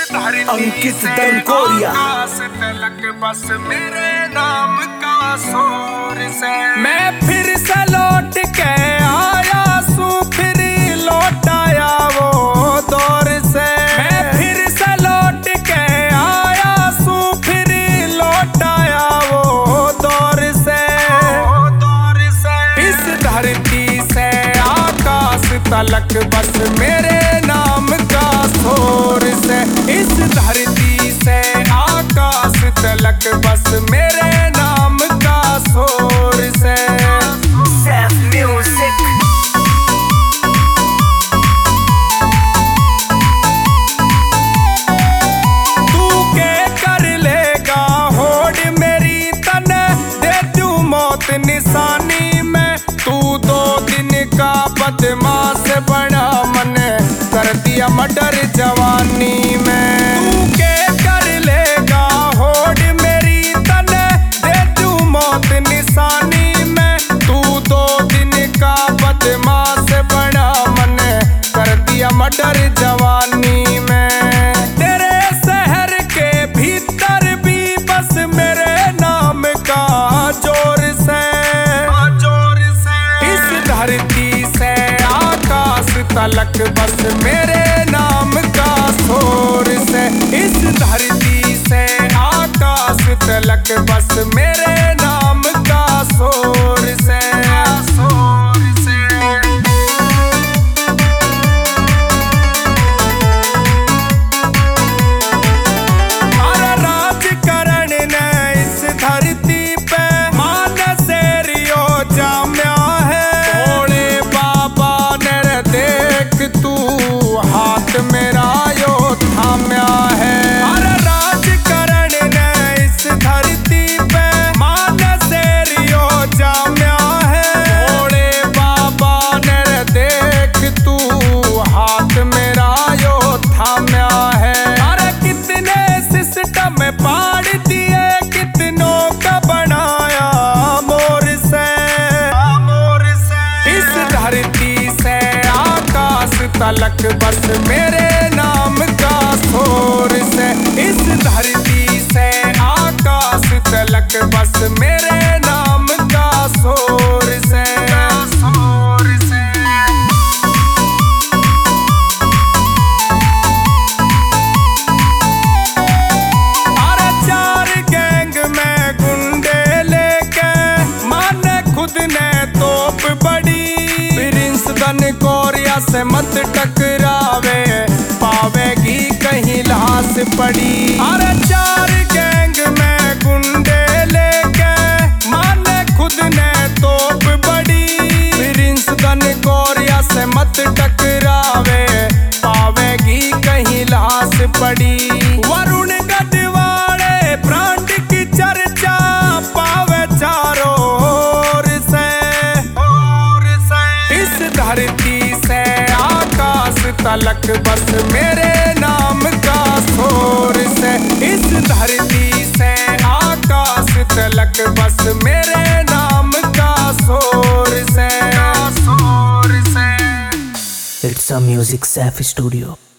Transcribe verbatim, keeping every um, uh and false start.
अंकित दनकोरिया। बस मेरे नाम का शोर से मैं फिर से लौट के आया सू, फिर लौट आया वो दौर से। मैं फिर से लौट के आया सू, फिर लौट आया वो दौर से। इस धरती से आकाश तलक बस मेरे नाम का शोर से। इस धरती से आकाश तलक बस मेरे नाम का शोर से। Seth Music। तू के कर लेगा होड़ मेरी तने, दे दू मौत निशानी में। तू दो दिन का बदमाश बना, मन कर दिया मर्डर जवानी में। तू के कर लेगा होड़ मेरी तने, दे दू मौत निशानी में। तू दो दिन का बदमाश बना, मन कर दिया मर्डर जवानी में। तेरे शहर के भीतर भी बस मेरे नाम का जोर से। इस धरती से आकाश तलक बस मेरे नाम का शोर से। इस धरती से आकाश तलक बस मेरे नाम का शोर से। अरे राजकरण ने इस धरती पे मान शेरियो जाम्या है। भोले बाबा ने देख तू हाथ मेरा यो थाम्या है। अरे राजकरण ने इस धरती पे मान शेरियो जाम्या है। भोले बाबा ने देख तू हाथ मेरा यो थाम्या है। अरे कितने सिस्टम पाड़ दिए, कितनों का बनाया मोर से। इस धरती से आकाश तलक बस मेरे नाम का शोर से। इस धरती से आकाश तलक बस मेरे नाम का शोर से। अरे चार गैंग में गुंडे लेके माने खुद ने तोप बड़ी। प्रिंस दनकोरिया से मत टकरावे, पावेगी कहीं लाश पड़ी। अरे चार गैंग में गुंडे लेके माने खुद ने तोप बड़ी। प्रिंस दनकोरिया से मत टकरावे, पावेगी कहीं लाश पड़ी। वरुण गढ़वाले ब्रांड की चर्चा पावे चारों ओर से। इस धरती से आकाश तलक बस मेरे नाम का शोर से। इस धरती से आकाश तलक बस मेरे नाम का शोर से। It's a Music Seth Studio।